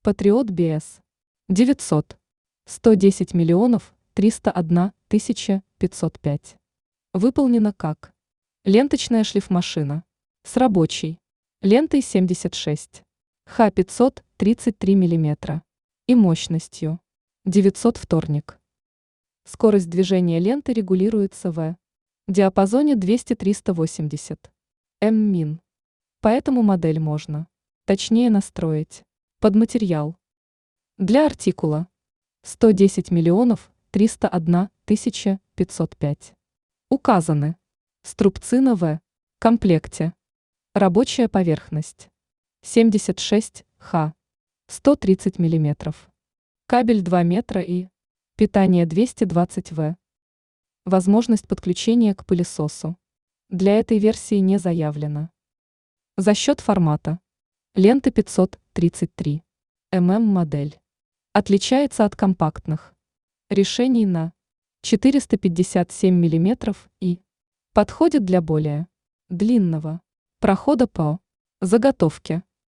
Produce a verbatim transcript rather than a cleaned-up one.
Patriot би эс девятьсот сто десять миллионов триста одна тысяча пятьсот пять. Выполнена как ленточная шлифмашина с рабочей лентой семьдесят шесть ха пятьсот тридцать три миллиметра и мощностью девятьсот вторник. Скорость движения ленты регулируется в диапазоне двести — триста восемьдесят мм. Поэтому модель можно точнее настроить под материал. Для артикула сто десять миллионов триста одна тысяча пятьсот пять указаны струбцина в комплекте, рабочая поверхность семьдесят шесть ха сто тридцать миллиметров, кабель два метра и питание двести двадцать ватт. Возможность подключения к пылесосу для этой версии не заявлена. За счет формата ленты пятьсот тридцать три мм модель отличается от компактных решений на четыреста пятьдесят семь миллиметров и подходит для более длинного прохода по заготовке.